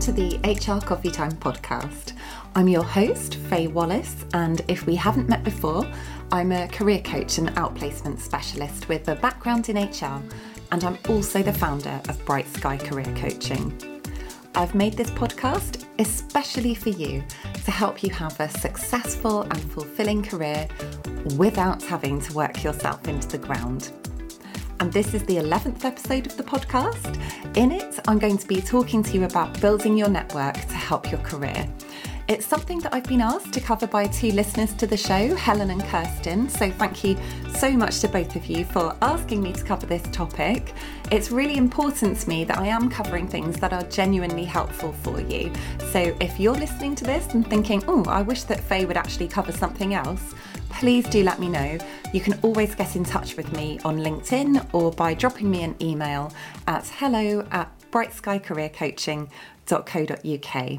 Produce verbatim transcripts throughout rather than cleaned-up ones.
to the H R Coffee Time podcast. I'm your host, Faye Wallace, and if we haven't met before, I'm a career coach and outplacement specialist with a background in H R, and I'm also the founder of Bright Sky Career Coaching. I've made this podcast especially for you to help you have a successful and fulfilling career without having to work yourself into the ground. And this is the eleventh episode of the podcast. In it, I'm going to be talking to you about building your network to help your career. It's something that I've been asked to cover by two listeners to the show, Helen and Kirsten, so thank you so much to both of you for asking me to cover this topic. It's really important to me that I am covering things that are genuinely helpful for you. So if you're listening to this and thinking, oh, I wish that Faye would actually cover something else, please do let me know. You can always get in touch with me on LinkedIn or by dropping me an email at hello at bright sky career coaching dot co dot uk.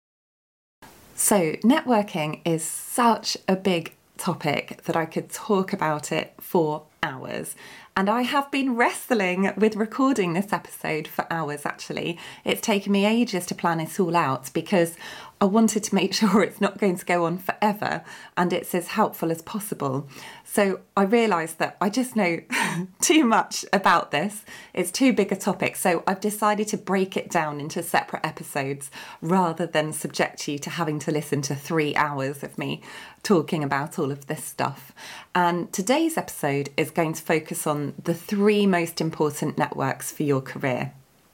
So networking is such a big topic that I could talk about it for hours. And I have been wrestling with recording this episode for hours, actually. It's taken me ages to plan it all out because I wanted to make sure it's not going to go on forever and it's as helpful as possible. So I realised that I just know too much about this. It's too big a topic. So I've decided to break it down into separate episodes rather than subject you to having to listen to three hours of me talking about all of this stuff. And today's episode is going to focus on the three most important networks for your career.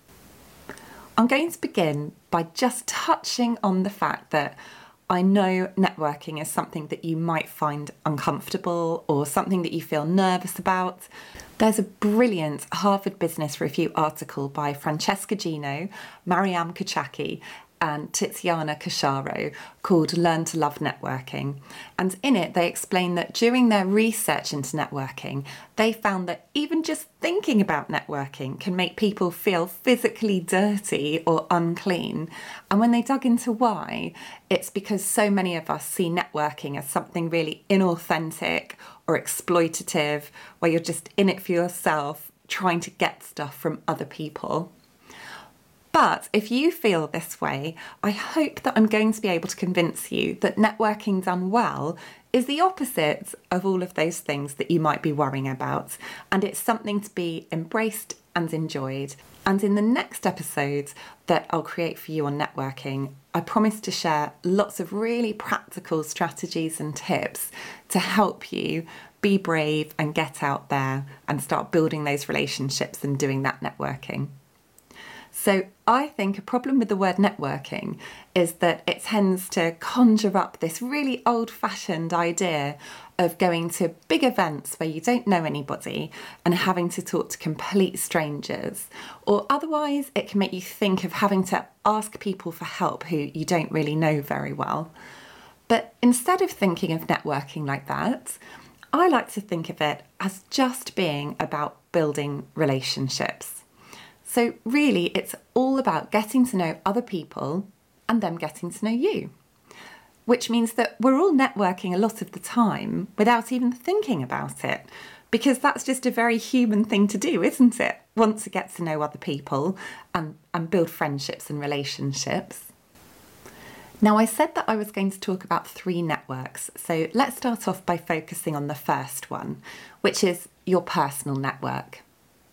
I'm going to begin by just touching on the fact that I know networking is something that you might find uncomfortable or something that you feel nervous about. There's a brilliant Harvard Business Review article by Francesca Gino, Mariam Kuchaki, and Tiziana Cacharo called Learn to Love Networking. And in it, they explain that during their research into networking, they found that even just thinking about networking can make people feel physically dirty or unclean. And when they dug into why, it's because so many of us see networking as something really inauthentic or exploitative, where you're just in it for yourself, trying to get stuff from other people. But if you feel this way, I hope that I'm going to be able to convince you that networking done well is the opposite of all of those things that you might be worrying about. And it's something to be embraced and enjoyed. And in the next episode that I'll create for you on networking, I promise to share lots of really practical strategies and tips to help you be brave and get out there and start building those relationships and doing that networking. So I think a problem with the word networking is that it tends to conjure up this really old-fashioned idea of going to big events where you don't know anybody and having to talk to complete strangers. Or otherwise, it can make you think of having to ask people for help who you don't really know very well. But instead of thinking of networking like that, I like to think of it as just being about building relationships. So really, it's all about getting to know other people and them getting to know you, which means that we're all networking a lot of the time without even thinking about it, because that's just a very human thing to do, isn't it? Want to get to know other people and, and build friendships and relationships. Now, I said that I was going to talk about three networks, so let's start off by focusing on the first one, which is your personal network.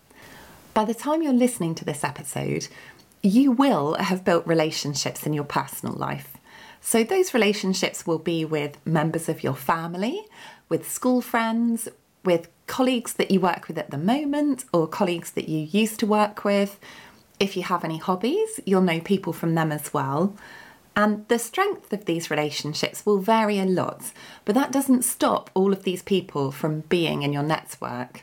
By the time you're listening to this episode, you will have built relationships in your personal life. So those relationships will be with members of your family, with school friends, with colleagues that you work with at the moment, or colleagues that you used to work with. If you have any hobbies, you'll know people from them as well. And the strength of these relationships will vary a lot, but that doesn't stop all of these people from being in your network.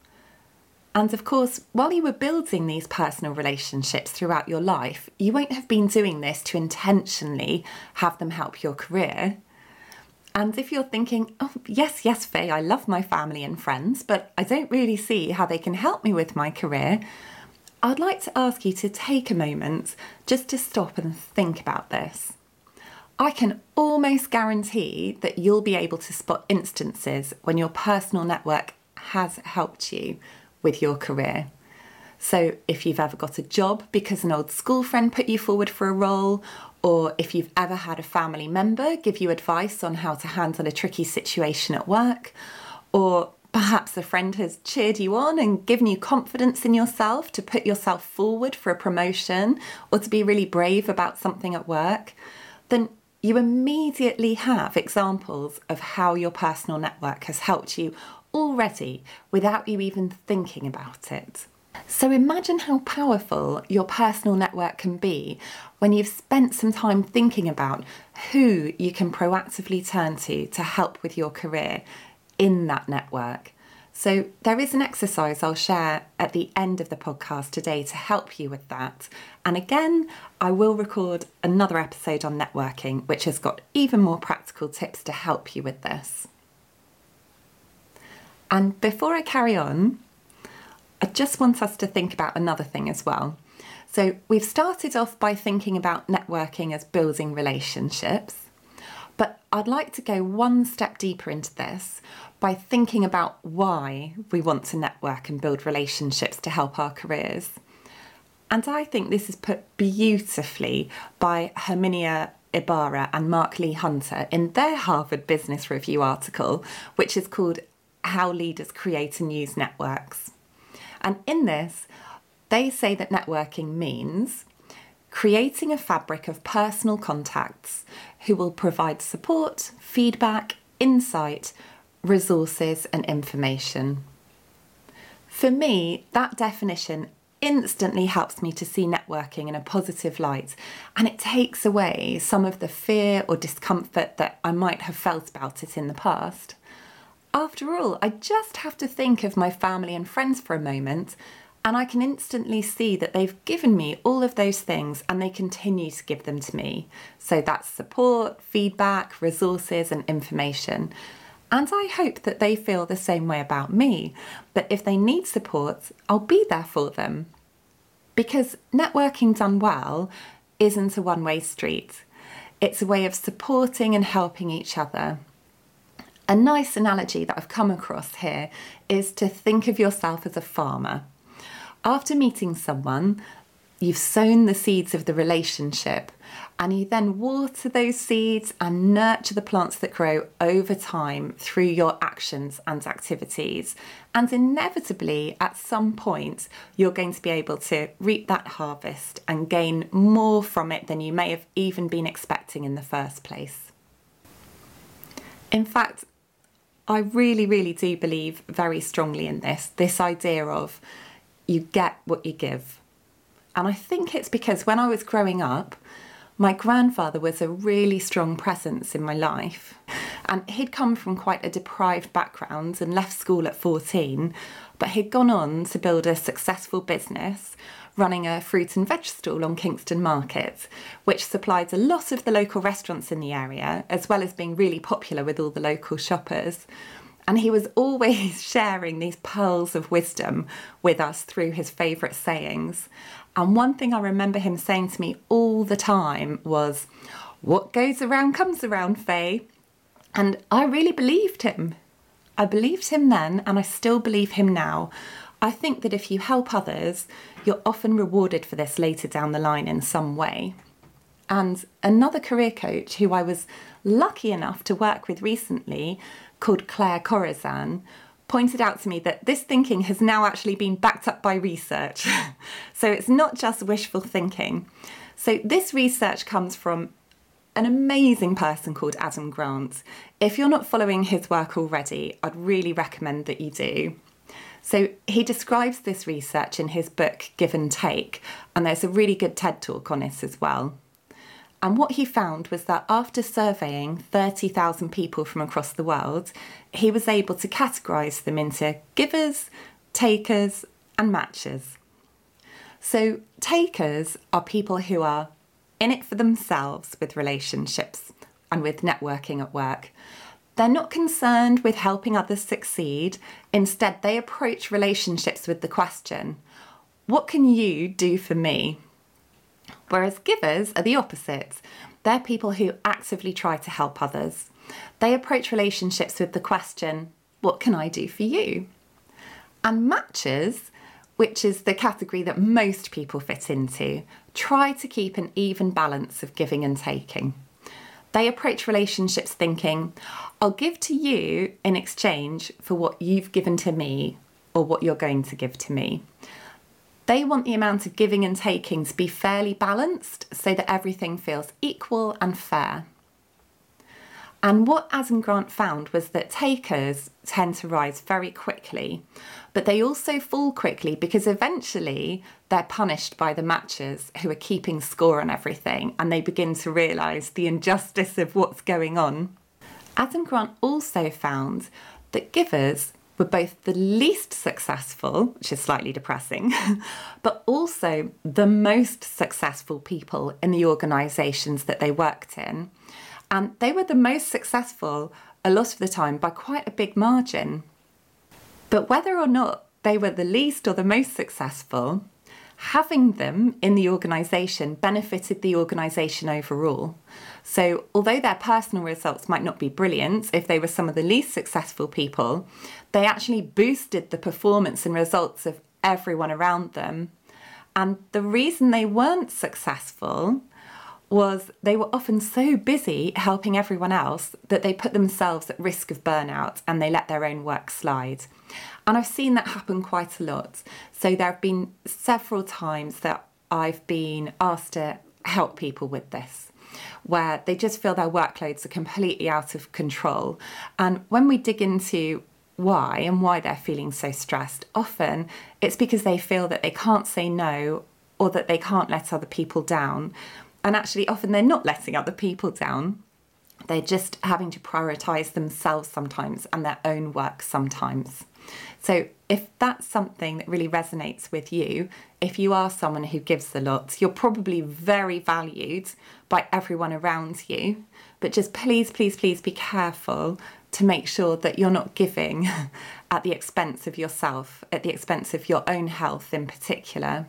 And of course, while you were building these personal relationships throughout your life, you won't have been doing this to intentionally have them help your career. And if you're thinking, oh, yes, yes, Faye, I love my family and friends, but I don't really see how they can help me with my career, I'd like to ask you to take a moment just to stop and think about this. I can almost guarantee that you'll be able to spot instances when your personal network has helped you with your career. So if you've ever got a job because an old school friend put you forward for a role, or if you've ever had a family member give you advice on how to handle a tricky situation at work, or perhaps a friend has cheered you on and given you confidence in yourself to put yourself forward for a promotion or to be really brave about something at work, then you immediately have examples of how your personal network has helped you already without you even thinking about it. So imagine how powerful your personal network can be when you've spent some time thinking about who you can proactively turn to to help with your career in that network. So there is an exercise I'll share at the end of the podcast today to help you with that. And again, I will record another episode on networking, which has got even more practical tips to help you with this. And before I carry on, I just want us to think about another thing as well. So we've started off by thinking about networking as building relationships, but I'd like to go one step deeper into this by thinking about why we want to network and build relationships to help our careers. And I think this is put beautifully by Herminia Ibarra and Mark Lee Hunter in their Harvard Business Review article, which is called How Leaders Create and Use Networks. And in this, they say that networking means creating a fabric of personal contacts who will provide support, feedback, insight, resources, and information. For me, that definition instantly helps me to see networking in a positive light, and it takes away some of the fear or discomfort that I might have felt about it in the past. After all, I just have to think of my family and friends for a moment, and I can instantly see that they've given me all of those things and they continue to give them to me. So that's support, feedback, resources, and information. And I hope that they feel the same way about me, that if they need support, I'll be there for them. Because networking done well isn't a one-way street. It's a way of supporting and helping each other. A nice analogy that I've come across here is to think of yourself as a farmer. After meeting someone, you've sown the seeds of the relationship, and you then water those seeds and nurture the plants that grow over time through your actions and activities. And inevitably, at some point, you're going to be able to reap that harvest and gain more from it than you may have even been expecting in the first place. In fact, I really, really do believe very strongly in this, this idea of you get what you give. And I think it's because when I was growing up, my grandfather was a really strong presence in my life. And he'd come from quite a deprived background and left school at fourteen, but he'd gone on to build a successful business, running a fruit and veg stall on Kingston Market, which supplied a lot of the local restaurants in the area, as well as being really popular with all the local shoppers. And he was always sharing these pearls of wisdom with us through his favourite sayings. And one thing I remember him saying to me all the time was, "What goes around comes around, Faye." And I really believed him. I believed him then, and I still believe him now. I think that if you help others, you're often rewarded for this later down the line in some way. And another career coach who I was lucky enough to work with recently, called Claire Corazan, pointed out to me that this thinking has now actually been backed up by research. So it's not just wishful thinking. So this research comes from an amazing person called Adam Grant. If you're not following his work already, I'd really recommend that you do. So he describes this research in his book, Give and Take, and there's a really good TED talk on it as well. And what he found was that after surveying thirty thousand people from across the world, he was able to categorise them into givers, takers, and matchers. So takers are people who are in it for themselves with relationships and with networking at work. They're not concerned with helping others succeed. Instead, they approach relationships with the question, what can you do for me? Whereas givers are the opposite. They're people who actively try to help others. They approach relationships with the question, what can I do for you? And matchers, which is the category that most people fit into, try to keep an even balance of giving and taking. They approach relationships thinking, I'll give to you in exchange for what you've given to me or what you're going to give to me. They want the amount of giving and taking to be fairly balanced so that everything feels equal and fair. And what Adam Grant found was that takers tend to rise very quickly, but they also fall quickly because eventually they're punished by the matchers who are keeping score on everything, and they begin to realise the injustice of what's going on. Adam Grant also found that givers were both the least successful, which is slightly depressing, but also the most successful people in the organisations that they worked in. And they were the most successful a lot of the time by quite a big margin. But whether or not they were the least or the most successful, having them in the organisation benefited the organisation overall. So although their personal results might not be brilliant, if they were some of the least successful people, they actually boosted the performance and results of everyone around them. And the reason they weren't successful was they were often so busy helping everyone else that they put themselves at risk of burnout and they let their own work slide. And I've seen that happen quite a lot. So there have been several times that I've been asked to help people with this, where they just feel their workloads are completely out of control. And when we dig into why and why they're feeling so stressed, often it's because they feel that they can't say no or that they can't let other people down. And actually, often they're not letting other people down. They're just having to prioritise themselves sometimes and their own work sometimes. So if that's something that really resonates with you, if you are someone who gives a lot, you're probably very valued by everyone around you. But just please, please, please be careful to make sure that you're not giving at the expense of yourself, at the expense of your own health in particular.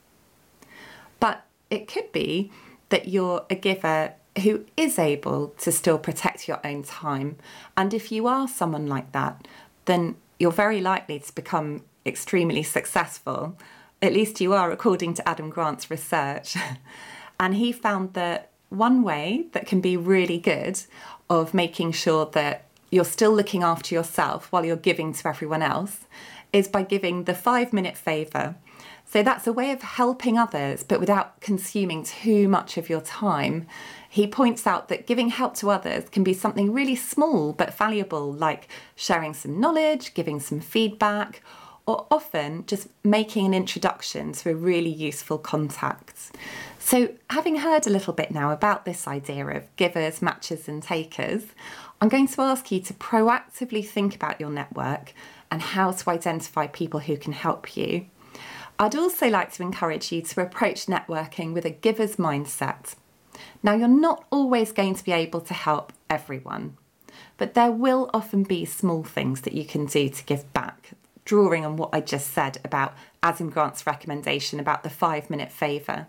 But it could be that you're a giver who is able to still protect your own time. And if you are someone like that, then you're very likely to become extremely successful. At least you are, according to Adam Grant's research. And he found that one way that can be really good of making sure that you're still looking after yourself while you're giving to everyone else is by giving the five-minute favour. So that's a way of helping others, but without consuming too much of your time. He points out that giving help to others can be something really small but valuable, like sharing some knowledge, giving some feedback, or often just making an introduction to a really useful contact. So having heard a little bit now about this idea of givers, matchers and takers, I'm going to ask you to proactively think about your network and how to identify people who can help you. I'd also like to encourage you to approach networking with a giver's mindset. Now, you're not always going to be able to help everyone, but there will often be small things that you can do to give back, drawing on what I just said about Adam Grant's recommendation about the five-minute favour.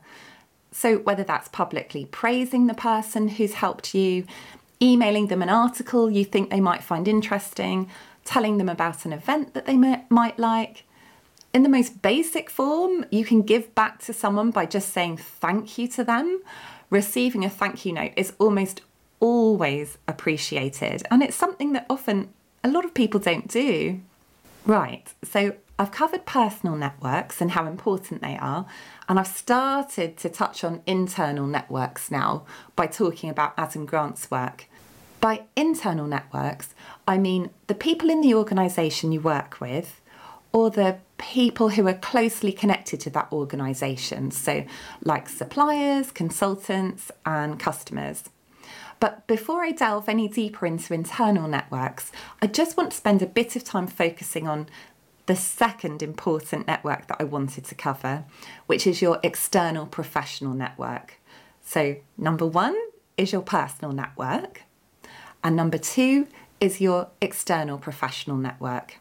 So whether that's publicly praising the person who's helped you, emailing them an article you think they might find interesting, telling them about an event that they may, might like. In the most basic form, you can give back to someone by just saying thank you to them. Receiving a thank you note is almost always appreciated, and it's something that often a lot of people don't do. Right, so I've covered personal networks and how important they are, and I've started to touch on internal networks now by talking about Adam Grant's work. By internal networks, I mean the people in the organisation you work with, or the people who are closely connected to that organisation, so like suppliers, consultants and customers. But before I delve any deeper into internal networks, I just want to spend a bit of time focusing on the second important network that I wanted to cover, which is your external professional network. So number one is your personal network, and number two is your external professional network.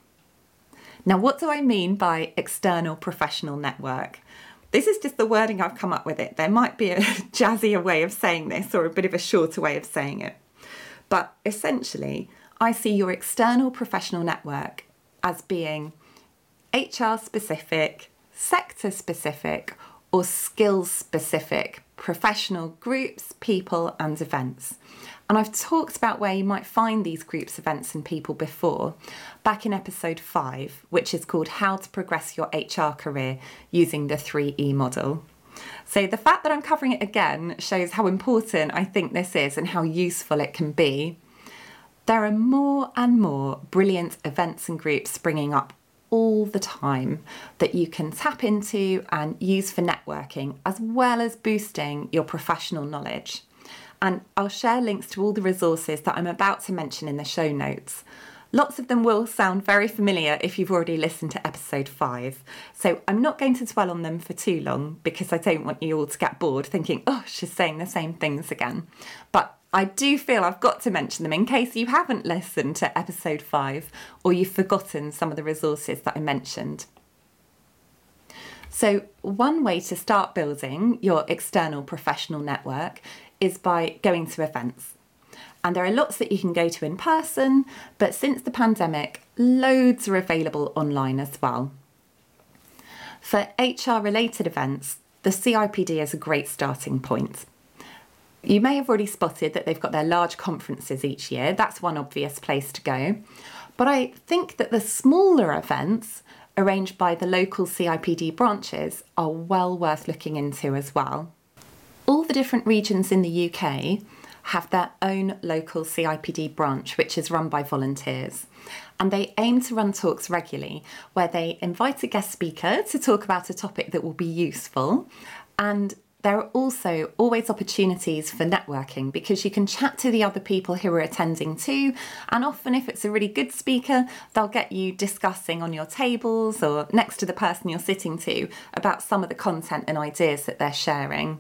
Now, what do I mean by external professional network? This is just the wording I've come up with it. There might be a jazzier way of saying this or a bit of a shorter way of saying it. But essentially, I see your external professional network as being H R specific, sector specific or skills specific professional groups, people and events. And I've talked about where you might find these groups, events and people before, back in episode five, which is called How to Progress Your H R Career Using the three E Model. So the fact that I'm covering it again shows how important I think this is and how useful it can be. There are more and more brilliant events and groups springing up all the time that you can tap into and use for networking, as well as boosting your professional knowledge. And I'll share links to all the resources that I'm about to mention in the show notes. Lots of them will sound very familiar if you've already listened to episode five. So I'm not going to dwell on them for too long because I don't want you all to get bored thinking, oh, she's saying the same things again. But I do feel I've got to mention them in case you haven't listened to episode five or you've forgotten some of the resources that I mentioned. So one way to start building your external professional network is by going to events. And there are lots that you can go to in person, but since the pandemic, loads are available online as well. For H R related events, the C I P D is a great starting point. You may have already spotted that they've got their large conferences each year. That's one obvious place to go. But I think that the smaller events arranged by the local C I P D branches are well worth looking into as well. All the different regions in the U K have their own local C I P D branch, which is run by volunteers. And they aim to run talks regularly where they invite a guest speaker to talk about a topic that will be useful. And there are also always opportunities for networking because you can chat to the other people who are attending too. And often if it's a really good speaker, they'll get you discussing on your tables or next to the person you're sitting to about some of the content and ideas that they're sharing.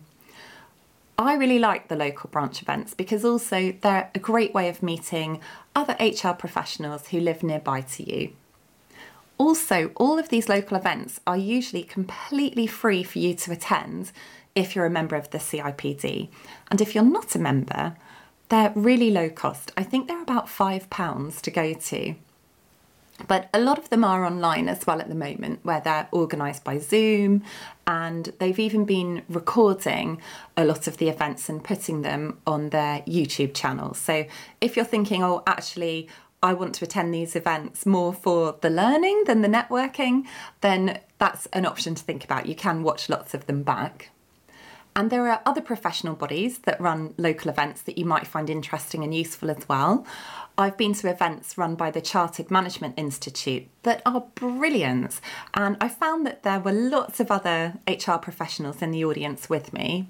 I really like the local branch events because also they're a great way of meeting other H R professionals who live nearby to you. Also, all of these local events are usually completely free for you to attend if you're a member of the C I P D. And if you're not a member, they're really low cost. I think they're about five pounds to go to. But a lot of them are online as well at the moment, where they're organised by Zoom, and they've even been recording a lot of the events and putting them on their YouTube channel. So if you're thinking, oh, actually, I want to attend these events more for the learning than the networking, then that's an option to think about. You can watch lots of them back. And there are other professional bodies that run local events that you might find interesting and useful as well. I've been to events run by the Chartered Management Institute that are brilliant. And I found that there were lots of other H R professionals in the audience with me.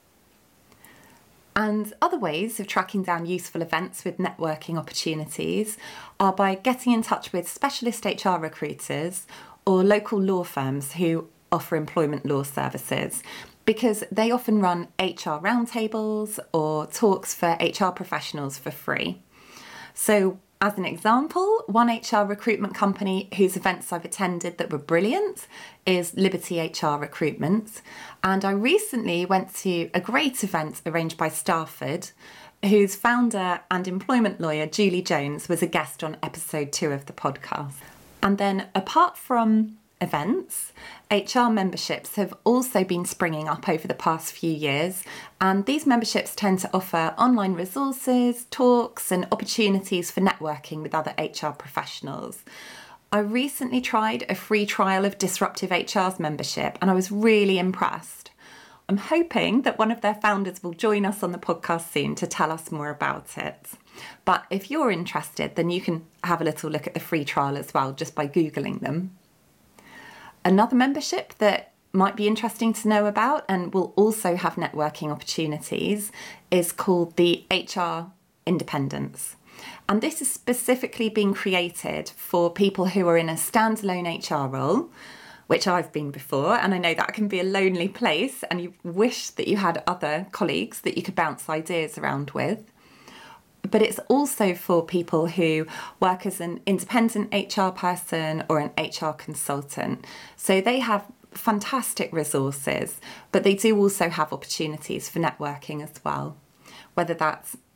And other ways of tracking down useful events with networking opportunities are by getting in touch with specialist H R recruiters or local law firms who offer employment law services, because they often run H R roundtables or talks for H R professionals for free. So as an example, one H R recruitment company whose events I've attended that were brilliant is Liberty H R Recruitment. And I recently went to a great event arranged by Starford, whose founder and employment lawyer, Julie Jones, was a guest on episode two of the podcast. And then apart from events, H R memberships have also been springing up over the past few years, and these memberships tend to offer online resources, talks and opportunities for networking with other H R professionals. I recently tried a free trial of Disruptive H R's membership and I was really impressed. I'm hoping that one of their founders will join us on the podcast soon to tell us more about it. But if you're interested, then you can have a little look at the free trial as well, just by Googling them. Another membership that might be interesting to know about and will also have networking opportunities is called the H R Independents. And this is specifically being created for people who are in a standalone H R role, which I've been before, and I know that can be a lonely place and you wish that you had other colleagues that you could bounce ideas around with. But it's also for people who work as an independent H R person or an H R consultant. So they have fantastic resources, but they do also have opportunities for networking as well, whether that's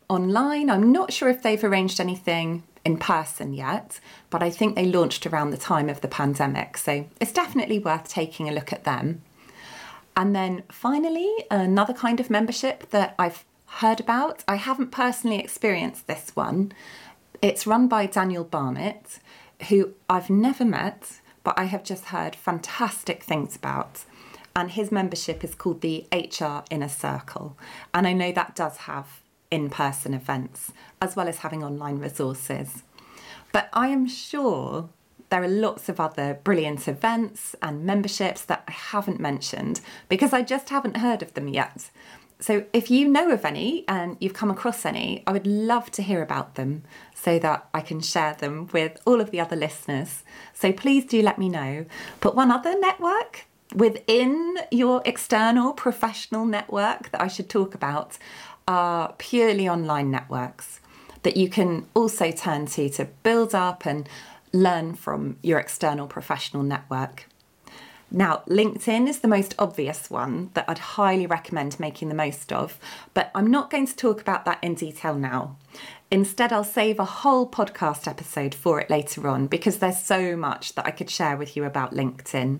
online. I'm not sure if they've arranged anything in person yet, but I think they launched around the time of the pandemic. So it's definitely worth taking a look at them. And then finally, another kind of membership that I've heard about. I haven't personally experienced this one. It's run by Daniel Barnett, who I've never met, but I have just heard fantastic things about. And his membership is called the H R Inner Circle. And I know that does have in-person events, as well as having online resources. But I am sure there are lots of other brilliant events and memberships that I haven't mentioned because I just haven't heard of them yet. So if you know of any and you've come across any, I would love to hear about them so that I can share them with all of the other listeners. So please do let me know. But one other network within your external professional network that I should talk about are purely online networks that you can also turn to to build up and learn from your external professional network. Now, LinkedIn is the most obvious one that I'd highly recommend making the most of, but I'm not going to talk about that in detail now. Instead, I'll save a whole podcast episode for it later on because there's so much that I could share with you about LinkedIn.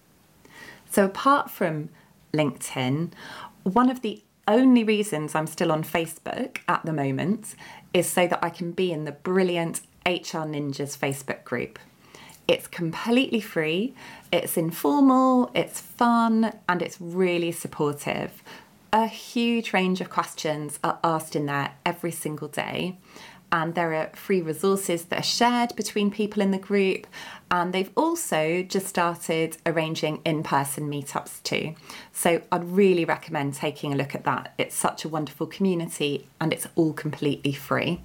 So apart from LinkedIn, one of the only reasons I'm still on Facebook at the moment is so that I can be in the brilliant H R Ninjas Facebook group. It's completely free, it's informal, it's fun, and it's really supportive. A huge range of questions are asked in there every single day, and there are free resources that are shared between people in the group, and they've also just started arranging in-person meetups too. So I'd really recommend taking a look at that. It's such a wonderful community, and it's all completely free.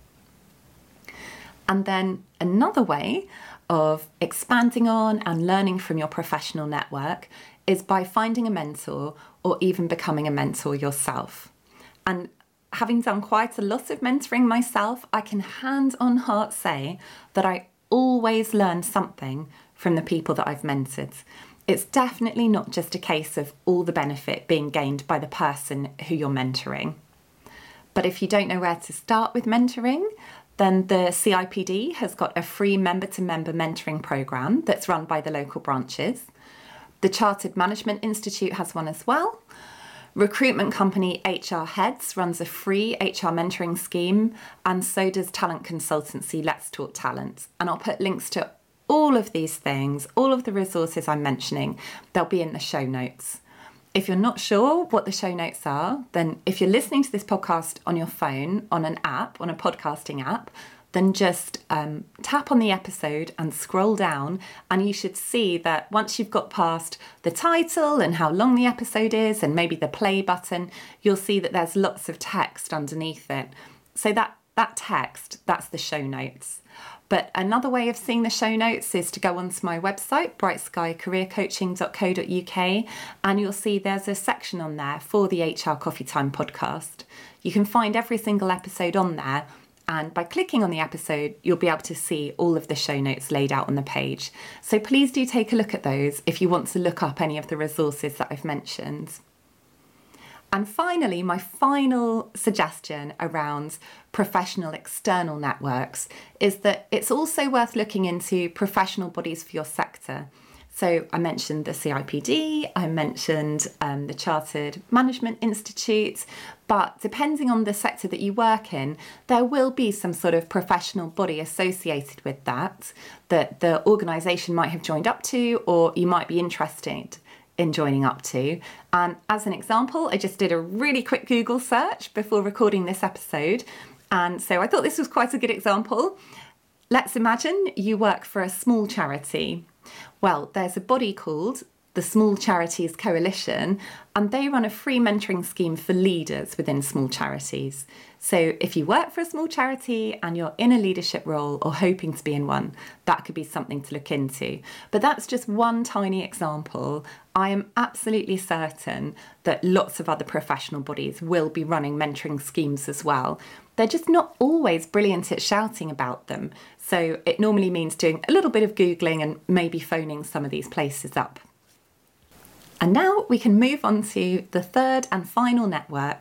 And then another way of expanding on and learning from your professional network is by finding a mentor or even becoming a mentor yourself. And having done quite a lot of mentoring myself, I can hand on heart say that I always learn something from the people that I've mentored. It's definitely not just a case of all the benefit being gained by the person who you're mentoring. But if you don't know where to start with mentoring, then the C I P D has got a free member-to-member mentoring programme that's run by the local branches. The Chartered Management Institute has one as well. Recruitment company H R Heads runs a free H R mentoring scheme, and so does talent consultancy Let's Talk Talent. And I'll put links to all of these things, all of the resources I'm mentioning, they'll be in the show notes. If you're not sure what the show notes are, then if you're listening to this podcast on your phone, on an app, on a podcasting app, then just um, tap on the episode and scroll down, and you should see that once you've got past the title and how long the episode is and maybe the play button, you'll see that there's lots of text underneath it. So that, that text, that's the show notes. But another way of seeing the show notes is to go onto my website, bright sky career coaching dot co dot uk, and you'll see there's a section on there for the H R Coffee Time podcast. You can find every single episode on there, and by clicking on the episode, you'll be able to see all of the show notes laid out on the page. So please do take a look at those if you want to look up any of the resources that I've mentioned. And finally, my final suggestion around professional external networks is that it's also worth looking into professional bodies for your sector. So I mentioned the C I P D, I mentioned um, the Chartered Management Institute, but depending on the sector that you work in, there will be some sort of professional body associated with that, that the organisation might have joined up to, or you might be interested in joining up to. And as an example, I just did a really quick Google search before recording this episode. And so I thought this was quite a good example. Let's imagine you work for a small charity. Well, there's a body called the Small Charities Coalition, and they run a free mentoring scheme for leaders within small charities. So if you work for a small charity and you're in a leadership role or hoping to be in one, that could be something to look into. But that's just one tiny example. I am absolutely certain that lots of other professional bodies will be running mentoring schemes as well. They're just not always brilliant at shouting about them. So it normally means doing a little bit of Googling and maybe phoning some of these places up. And now we can move on to the third and final network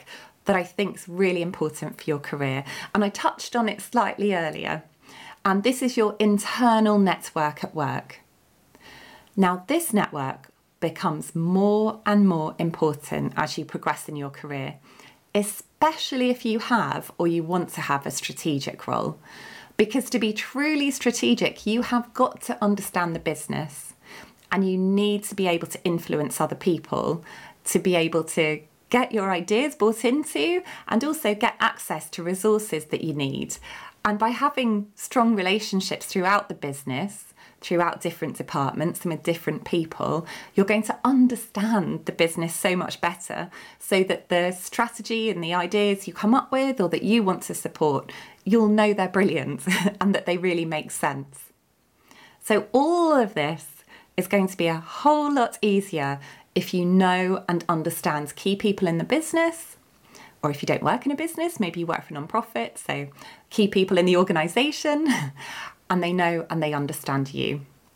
that I think is really important for your career. And I touched on it slightly earlier. And this is your internal network at work. Now, this network becomes more and more important as you progress in your career, especially if you have or you want to have a strategic role. Because to be truly strategic, you have got to understand the business, and you need to be able to influence other people to be able to get your ideas bought into and also get access to resources that you need. And by having strong relationships throughout the business, throughout different departments and with different people, you're going to understand the business so much better, so that the strategy and the ideas you come up with or that you want to support, you'll know they're brilliant and that they really make sense. So all of this is going to be a whole lot easier if you know and understand key people in the business, or if you don't work in a business, maybe you work for a non-profit, so key people in the organisation, and they know and they understand you.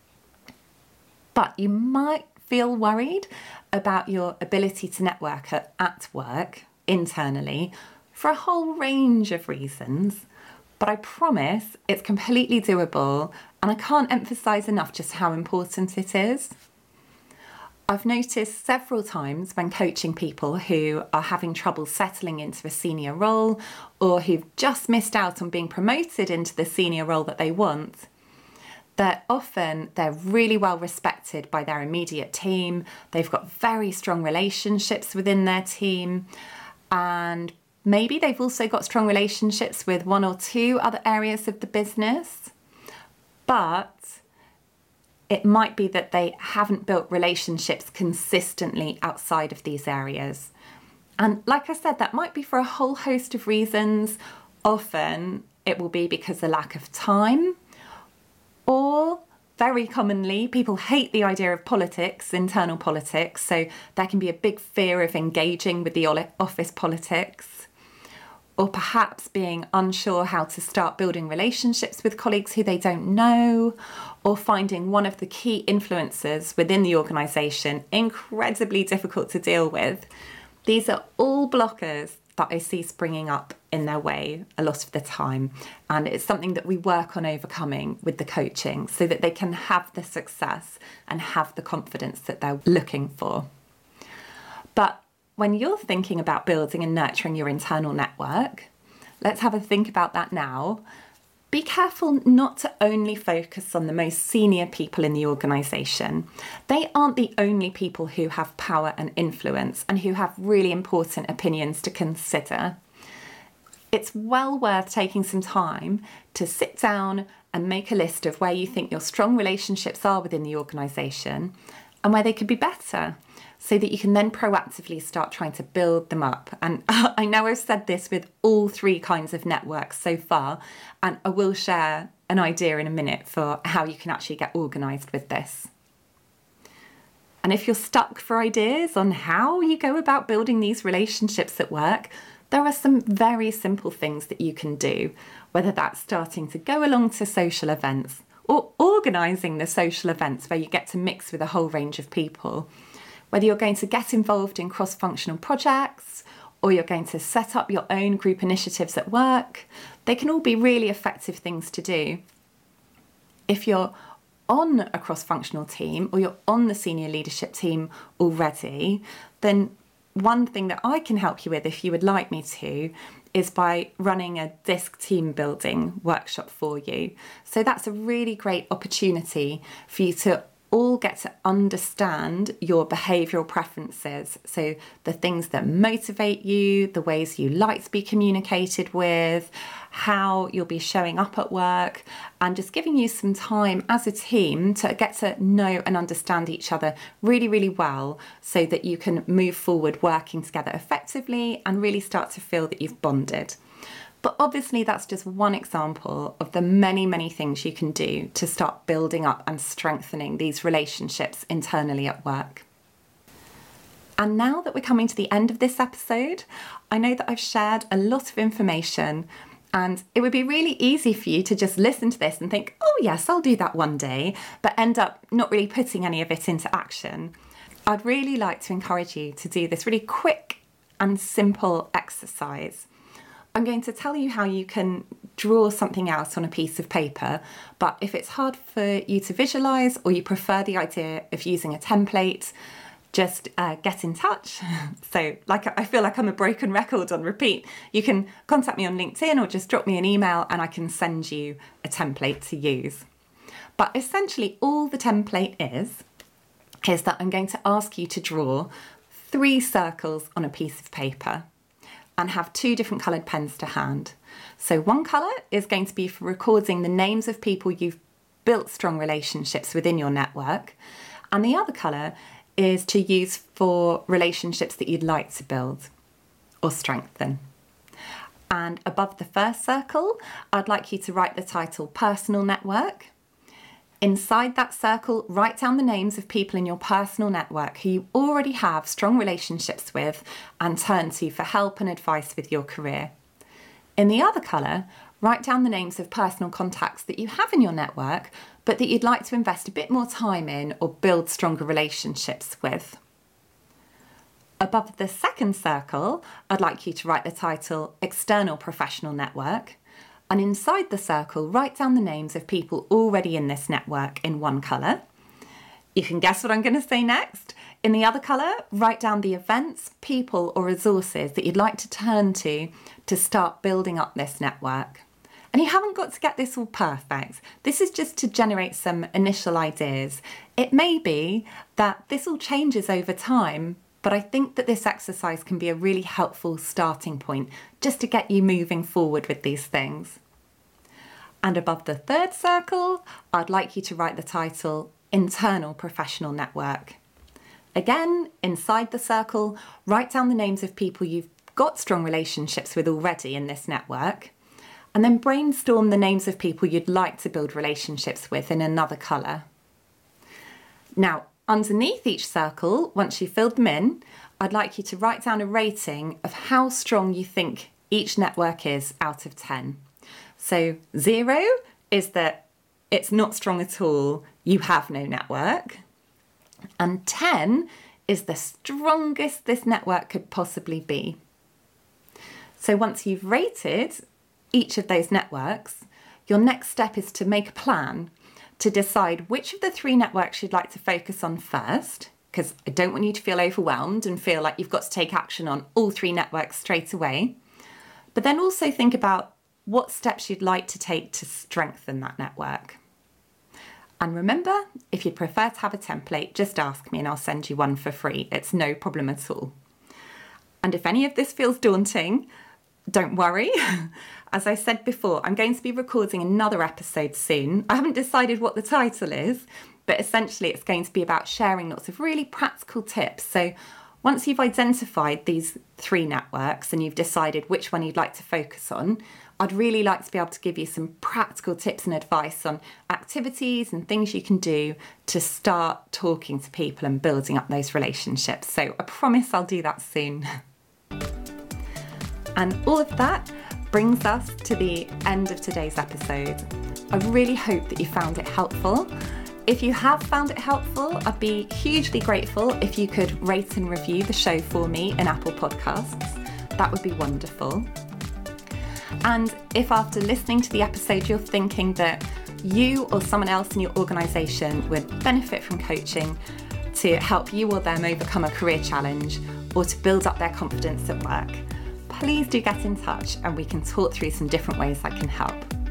But you might feel worried about your ability to network at, at work internally for a whole range of reasons, but I promise it's completely doable, and I can't emphasise enough just how important it is. I've noticed several times when coaching people who are having trouble settling into a senior role, or who've just missed out on being promoted into the senior role that they want, that often they're really well respected by their immediate team. They've got very strong relationships within their team, and maybe they've also got strong relationships with one or two other areas of the business, but it might be that they haven't built relationships consistently outside of these areas. And like I said, that might be for a whole host of reasons. Often it will be because of lack of time, or very commonly people hate the idea of politics, internal politics, so there can be a big fear of engaging with the office politics. Or perhaps being unsure how to start building relationships with colleagues who they don't know, or finding one of the key influencers within the organisation incredibly difficult to deal with. These are all blockers that I see springing up in their way a lot of the time, and it's something that we work on overcoming with the coaching so that they can have the success and have the confidence that they're looking for. But when you're thinking about building and nurturing your internal network, let's have a think about that now. Be careful not to only focus on the most senior people in the organisation. They aren't the only people who have power and influence and who have really important opinions to consider. It's well worth taking some time to sit down and make a list of where you think your strong relationships are within the organisation and where they could be better, so that you can then proactively start trying to build them up. And I know I've said this with all three kinds of networks so far, and I will share an idea in a minute for how you can actually get organised with this. And if you're stuck for ideas on how you go about building these relationships at work, there are some very simple things that you can do, whether that's starting to go along to social events or organising the social events where you get to mix with a whole range of people. Whether you're going to get involved in cross-functional projects, or you're going to set up your own group initiatives at work, they can all be really effective things to do. If you're on a cross-functional team, or you're on the senior leadership team already, then one thing that I can help you with, if you would like me to, is by running a DISC team building workshop for you. So that's a really great opportunity for you to all get to understand your behavioural preferences. So the things that motivate you, the ways you like to be communicated with, how you'll be showing up at work, and just giving you some time as a team to get to know and understand each other really, really well, so that you can move forward working together effectively and really start to feel that you've bonded. But obviously that's just one example of the many, many things you can do to start building up and strengthening these relationships internally at work. And now that we're coming to the end of this episode, I know that I've shared a lot of information, and it would be really easy for you to just listen to this and think, oh yes, I'll do that one day, but end up not really putting any of it into action. I'd really like to encourage you to do this really quick and simple exercise. I'm going to tell you how you can draw something out on a piece of paper, but if it's hard for you to visualise or you prefer the idea of using a template, just uh, get in touch. So like I feel like I'm a broken record on repeat. You can contact me on LinkedIn or just drop me an email and I can send you a template to use. But essentially all the template is, is that I'm going to ask you to draw three circles on a piece of paper and have two different coloured pens to hand. So one colour is going to be for recording the names of people you've built strong relationships within your network, and the other colour is to use for relationships that you'd like to build or strengthen. And above the first circle, I'd like you to write the title Personal Network. Inside that circle, write down the names of people in your personal network who you already have strong relationships with and turn to for help and advice with your career. In the other colour, write down the names of personal contacts that you have in your network, but that you'd like to invest a bit more time in or build stronger relationships with. Above the second circle, I'd like you to write the title External Professional Network. And inside the circle, write down the names of people already in this network in one colour. You can guess what I'm going to say next. In the other colour, write down the events, people or resources that you'd like to turn to to start building up this network. And you haven't got to get this all perfect. This is just to generate some initial ideas. It may be that this all changes over time, but I think that this exercise can be a really helpful starting point just to get you moving forward with these things. And above the third circle, I'd like you to write the title Internal Professional Network. Again, inside the circle, write down the names of people you've got strong relationships with already in this network, and then brainstorm the names of people you'd like to build relationships with in another colour. Now, underneath each circle, once you've filled them in, I'd like you to write down a rating of how strong you think each network is out of ten. So zero is that it's not strong at all, you have no network. And ten is the strongest this network could possibly be. So once you've rated each of those networks, your next step is to make a plan to decide which of the three networks you'd like to focus on first, because I don't want you to feel overwhelmed and feel like you've got to take action on all three networks straight away. But then also think about what steps you'd like to take to strengthen that network. And remember, if you'd prefer to have a template, just ask me and I'll send you one for free. It's no problem at all. And if any of this feels daunting, don't worry. As I said before, I'm going to be recording another episode soon. I haven't decided what the title is, but essentially it's going to be about sharing lots of really practical tips. So once you've identified these three networks and you've decided which one you'd like to focus on, I'd really like to be able to give you some practical tips and advice on activities and things you can do to start talking to people and building up those relationships. So I promise I'll do that soon. And all of that brings us to the end of today's episode. I really hope that you found it helpful. If you have found it helpful, I'd be hugely grateful if you could rate and review the show for me in Apple Podcasts. That would be wonderful. And if after listening to the episode you're thinking that you or someone else in your organisation would benefit from coaching to help you or them overcome a career challenge or to build up their confidence at work, please do get in touch and we can talk through some different ways I can help.